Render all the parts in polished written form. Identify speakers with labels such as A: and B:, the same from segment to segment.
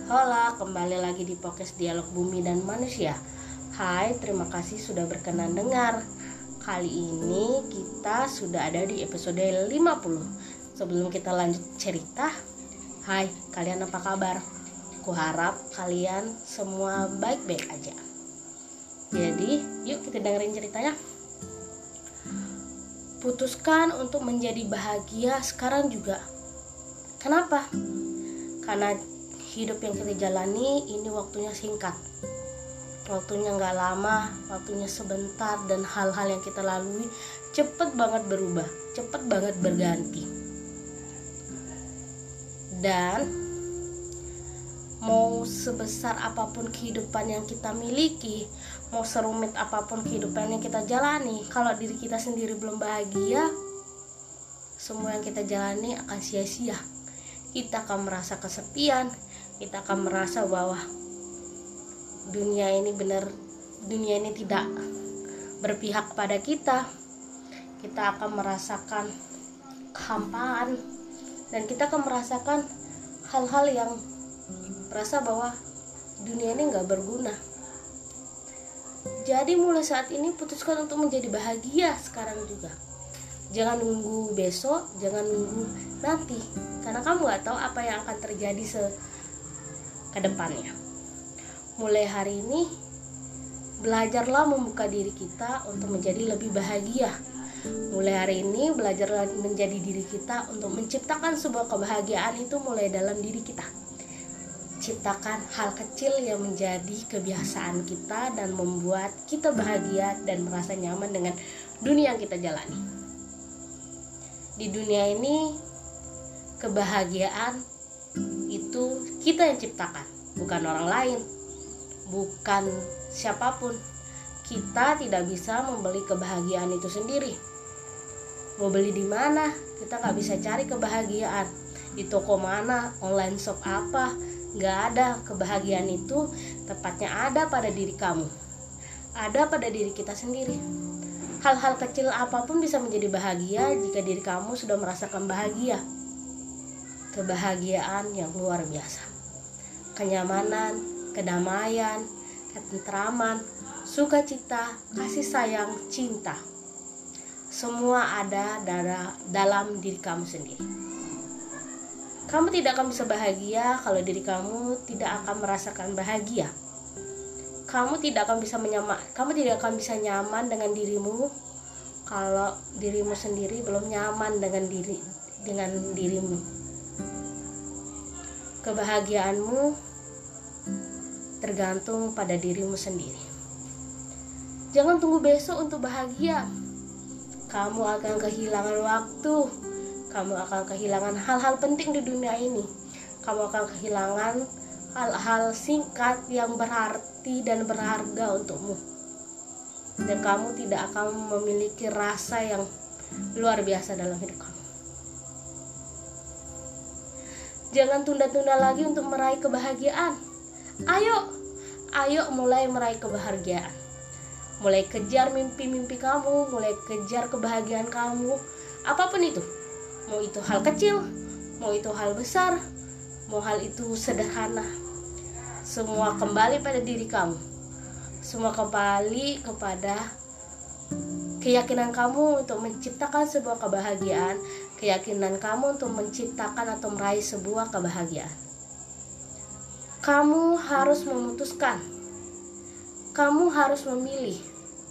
A: Hola, kembali lagi di podcast Dialog Bumi dan Manusia. Hai, terima kasih sudah berkenan dengar. Kali ini kita sudah ada di episode 50. Sebelum kita lanjut cerita, hai, kalian apa kabar? Kuharap kalian semua baik-baik aja. Jadi, yuk kita dengerin ceritanya. Putuskan untuk menjadi bahagia sekarang juga. Kenapa? Karena hidup yang kita jalani ini waktunya singkat, waktunya gak lama, waktunya sebentar, dan hal-hal yang kita lalui cepet banget berubah, cepet banget berganti. Dan mau sebesar apapun kehidupan yang kita miliki, mau serumit apapun kehidupan yang kita jalani, kalau diri kita sendiri belum bahagia, semua yang kita jalani akan sia-sia. Kita akan merasa kesepian, kita akan merasa bahwa dunia ini tidak berpihak pada kita. Kita akan merasakan kehampaan, dan kita akan merasakan hal-hal yang merasa bahwa dunia ini gak berguna. Jadi mulai saat ini putuskan untuk menjadi bahagia sekarang juga. Jangan nunggu besok, jangan nunggu nanti, karena kamu gak tahu apa yang akan terjadi ke depannya. Mulai hari ini belajarlah membuka diri kita untuk menjadi lebih bahagia. Mulai hari ini belajarlah menjadi diri kita untuk menciptakan sebuah kebahagiaan itu mulai dalam diri kita. Ciptakan hal kecil yang menjadi kebiasaan kita dan membuat kita bahagia dan merasa nyaman dengan dunia yang kita jalani. Di dunia ini kebahagiaan itu kita yang ciptakan, bukan orang lain, bukan siapapun. Kita tidak bisa membeli kebahagiaan itu sendiri. Mau beli di mana? Kita nggak bisa cari kebahagiaan di toko mana, online shop apa. Nggak ada. Kebahagiaan itu tepatnya ada pada diri kamu, ada pada diri kita sendiri. Hal-hal kecil apapun bisa menjadi bahagia jika diri kamu sudah merasakan bahagia. Kebahagiaan yang luar biasa, kenyamanan, kedamaian, ketentraman, sukacita, kasih sayang, cinta, semua ada dalam diri kamu sendiri. Kamu tidak akan bisa bahagia kalau diri kamu tidak akan merasakan bahagia. Kamu tidak akan bisa nyaman dengan dirimu kalau dirimu sendiri belum nyaman dengan dirimu. Kebahagiaanmu tergantung pada dirimu sendiri. Jangan tunggu besok untuk bahagia. Kamu akan kehilangan waktu. Kamu akan kehilangan hal-hal penting di dunia ini. Kamu akan kehilangan hal-hal singkat yang berarti dan berharga untukmu. Dan kamu tidak akan memiliki rasa yang luar biasa dalam hidup kamu. Jangan tunda-tunda lagi untuk meraih kebahagiaan. Ayo mulai meraih kebahagiaan. Mulai kejar mimpi-mimpi kamu, mulai kejar kebahagiaan kamu. Apapun itu. Mau itu hal kecil, mau itu hal besar, mau hal itu sederhana. Semua kembali pada diri kamu. Semua kembali kepada keyakinan kamu untuk menciptakan sebuah kebahagiaan, keyakinan kamu untuk menciptakan atau meraih sebuah kebahagiaan. Kamu harus memutuskan. Kamu harus memilih.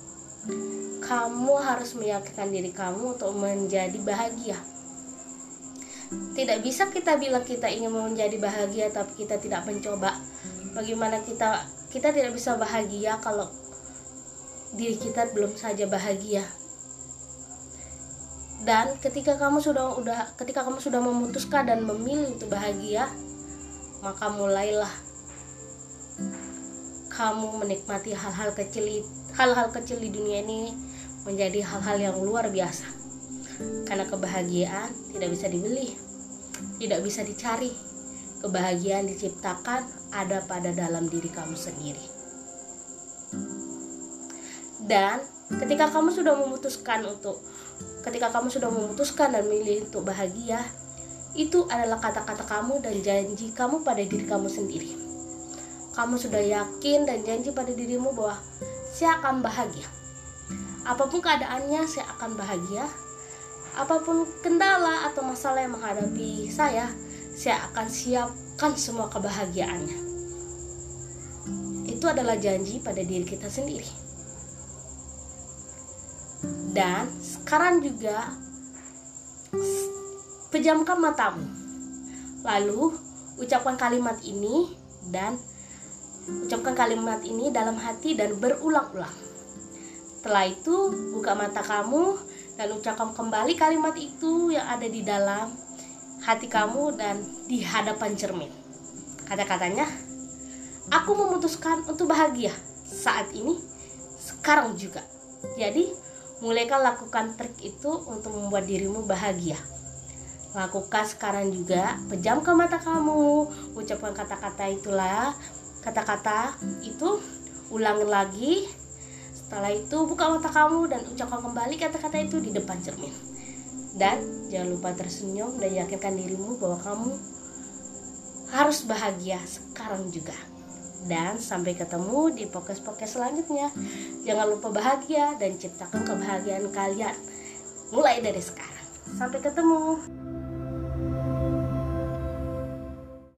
A: Kamu harus meyakinkan diri kamu untuk menjadi bahagia. Tidak bisa kita bilang kita ingin menjadi bahagia tapi kita tidak mencoba. Bagaimana kita tidak bisa bahagia kalau diri kita belum saja bahagia. Dan ketika kamu sudah memutuskan dan memilih untuk bahagia, maka mulailah kamu menikmati hal-hal kecil di dunia ini menjadi hal-hal yang luar biasa. Karena kebahagiaan tidak bisa dibeli, tidak bisa dicari. Kebahagiaan diciptakan ada pada dalam diri kamu sendiri. Dan ketika kamu sudah memutuskan dan memilih untuk bahagia, itu adalah kata-kata kamu dan janji kamu pada diri kamu sendiri. kamu sudah yakin dan janji pada dirimu bahwa saya akan bahagia. Apapun keadaannya, saya akan bahagia. Apapun kendala atau masalah yang menghadapi saya akan siapkan semua kebahagiaannya. Itu adalah janji pada diri kita sendiri. Dan sekarang juga pejamkan matamu. Lalu ucapkan kalimat ini dalam hati dan berulang-ulang. Setelah itu buka mata kamu dan ucapkan kembali kalimat itu yang ada di dalam hati kamu dan di hadapan cermin. Kata-katanya, aku memutuskan untuk bahagia saat ini, sekarang juga. Jadi mulaikan lakukan trik itu untuk membuat dirimu bahagia. Lakukan sekarang juga, pejamkan mata kamu, ucapkan kata-kata itu, ulangi lagi. Setelah itu buka mata kamu dan ucapkan kembali kata-kata itu di depan cermin. Dan jangan lupa tersenyum dan yakinkan dirimu bahwa kamu harus bahagia sekarang juga. Dan sampai ketemu di podcast-podcast selanjutnya. Jangan lupa bahagia dan ciptakan kebahagiaan kalian mulai dari sekarang. Sampai ketemu.